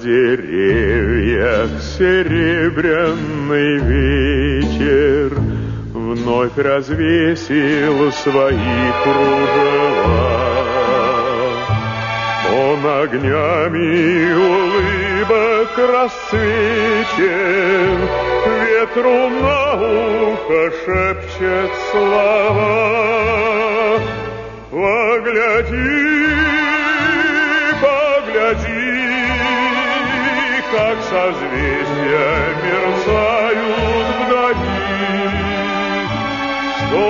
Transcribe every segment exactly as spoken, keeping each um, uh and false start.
деревьях серебряный вечер вновь развесил свои кружева. Он огнями улыбок расцвечен, ветру на ухо шепчет слова. Погляди, погляди, как созвездия мерцают вдали. Сто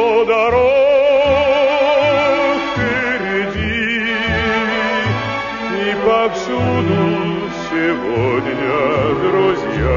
дорог впереди, и повсюду сегодня друзья.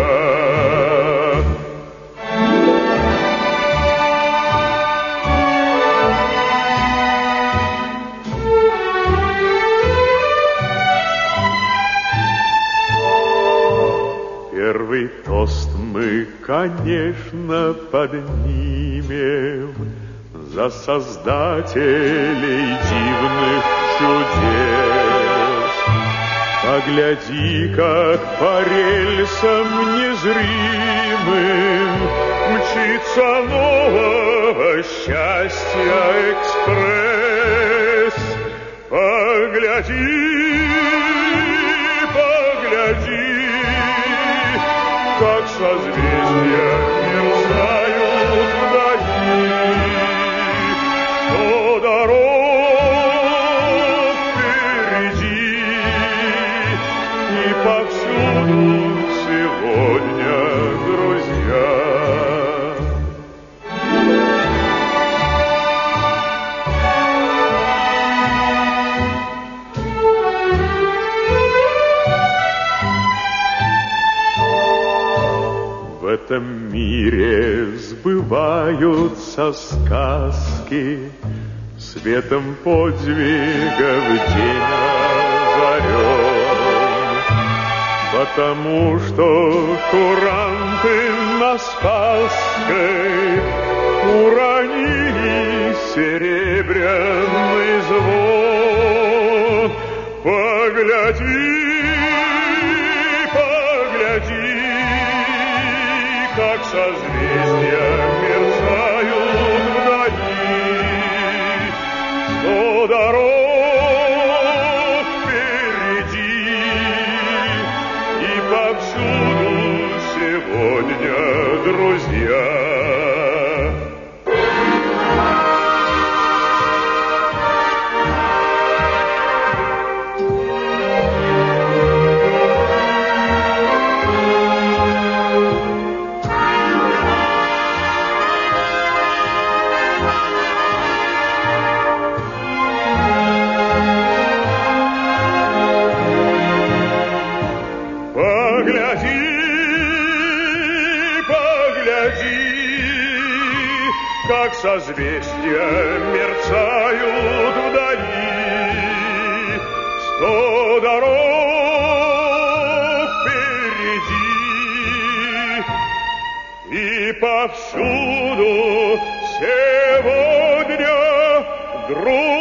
Первый тост мы, конечно, поднимем за создателей дивных чудес. Погляди, как по рельсам незримым мчится нового счастья экспресс. Погляди, погляди, как созвездия мерцают вдали. Сто дорог впереди, и повсюду сегодня друзья. В этом мире сбываются сказки светом подвигов день озарен, потому что куранты на Спасской уронили серебряный звон. Погляди, погляди, как созвездия мерцают вдали. Сто дорог впереди, и повсюду сегодня друзья. Как созвездия мерцают вдали. Сто дорог впереди, и повсюду сегодня друг.